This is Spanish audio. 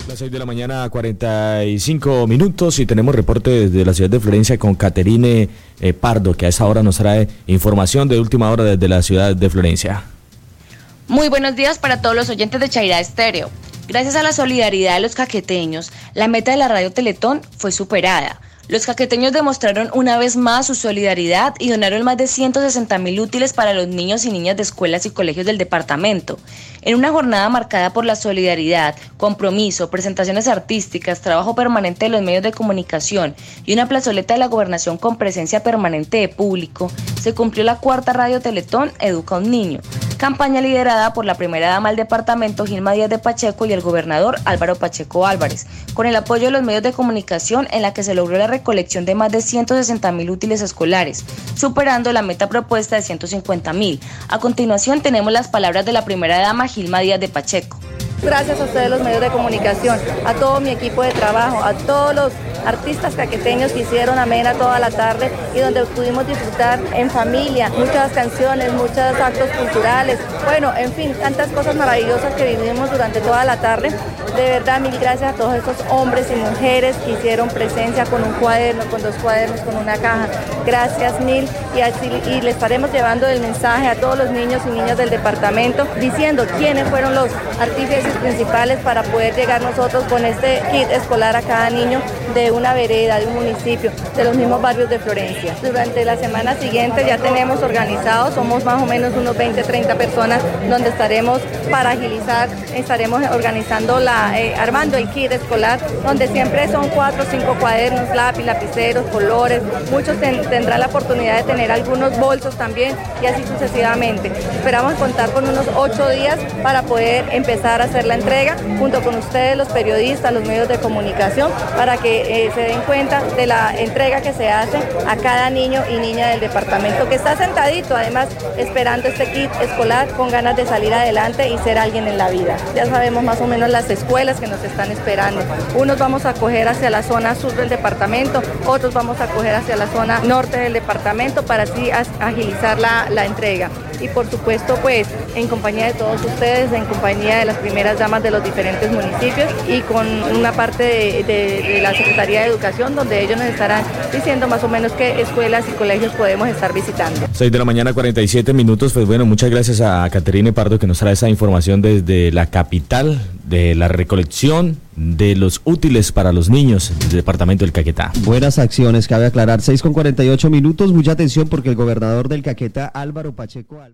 Las 6 de la mañana, 45 minutos, y tenemos reporte desde la ciudad de Florencia con Caterine Pardo, que a esa hora nos trae información de última hora desde la ciudad de Florencia. Muy buenos días para todos los oyentes de Chairá Estéreo. Gracias a la solidaridad de los caqueteños, la meta de la Radio Teletón fue superada. Los caqueteños demostraron una vez más su solidaridad y donaron más de 160.000 útiles para los niños y niñas de escuelas y colegios del departamento. En una jornada marcada por la solidaridad, compromiso, presentaciones artísticas, trabajo permanente de los medios de comunicación y una plazoleta de la gobernación con presencia permanente de público, se cumplió la cuarta Radio Teletón Educa a un Niño, campaña liderada por la primera dama del departamento, Gilma Díaz de Pacheco, y el gobernador Álvaro Pacheco Álvarez, con el apoyo de los medios de comunicación, en la que se logró la recolección de más de 160.000 útiles escolares, superando la meta propuesta de 150.000. A continuación tenemos las palabras de la primera dama, Gilma Díaz de Pacheco. Gracias a ustedes los medios de comunicación, a todo mi equipo de trabajo, a todos los artistas caqueteños que hicieron amena toda la tarde y donde pudimos disfrutar en familia, muchas canciones, muchos actos culturales, bueno, en fin, tantas cosas maravillosas que vivimos durante toda la tarde. De verdad, mil gracias a todos estos hombres y mujeres que hicieron presencia con un cuaderno, con 2 cuadernos, con una caja. Gracias mil, y le estaremos llevando el mensaje a todos los niños y niñas del departamento, diciendo quiénes fueron los artífices principales para poder llegar nosotros con este kit escolar a cada niño de una vereda, de un municipio, de los mismos barrios de Florencia. Durante la semana siguiente ya tenemos organizados, somos más o menos unos 20-30 personas, donde estaremos para agilizar, estaremos organizando armando el kit escolar, donde siempre son 4 o 5 cuadernos, lápiz, lapiceros, colores. Muchos tendrán la oportunidad de tener algunos bolsos también, y así sucesivamente. Esperamos contar con unos 8 días para poder empezar a hacer la entrega junto con ustedes, los periodistas, los medios de comunicación, para que se den cuenta de la entrega que se hace a cada niño y niña del departamento, que está sentadito además esperando este kit escolar con ganas de salir adelante y ser alguien en la vida. Ya sabemos más o menos las escuelas que nos están esperando. Unos vamos a coger hacia la zona sur del departamento, otros vamos a coger hacia la zona norte del departamento para así agilizar la entrega. Y por supuesto, pues, en compañía de todos ustedes, en compañía de las primeras damas de los diferentes municipios y con una parte de la Secretaría de Educación, donde ellos nos estarán diciendo más o menos qué escuelas y colegios podemos estar visitando. 6 de la mañana, 47 minutos. Pues bueno, muchas gracias a Caterine Pardo, que nos trae esa información desde la capital, de la recolección de los útiles para los niños del departamento del Caquetá. Buenas acciones, cabe aclarar. 6 con 48 minutos. Mucha atención, porque el gobernador del Caquetá, Álvaro Pacheco Álvarez.